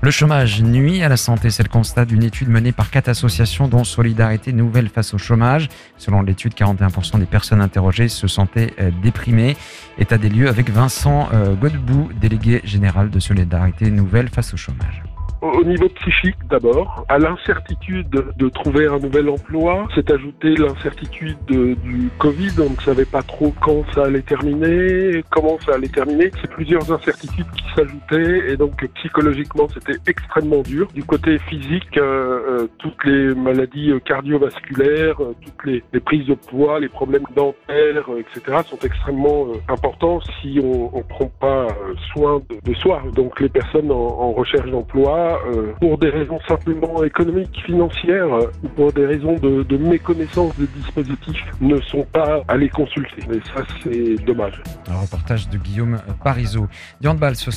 Le chômage nuit à la santé, c'est le constat d'une étude menée par 4 associations dont Solidarité Nouvelle face au chômage. Selon l'étude, 41% des personnes interrogées se sentaient déprimées. État des lieux avec Vincent Godbout, délégué général de Solidarité Nouvelle face au chômage. Au niveau psychique d'abord, à l'incertitude de trouver un nouvel emploi, s'est ajoutée l'incertitude du Covid, on ne savait pas trop quand ça allait terminer, comment ça allait terminer. C'est plusieurs incertitudes qui s'ajoutaient et donc psychologiquement c'était extrêmement dur. Du côté physique, toutes les maladies cardiovasculaires, toutes les prises de poids, les problèmes dentaires, etc. sont extrêmement importants si on ne prend pas soin de soi. Donc les personnes en recherche d'emploi, pour des raisons simplement économiques, financières ou pour des raisons de méconnaissance des dispositifs, ne sont pas allés consulter. Et ça, c'est dommage. Un reportage de Guillaume Parisot. Du handball ce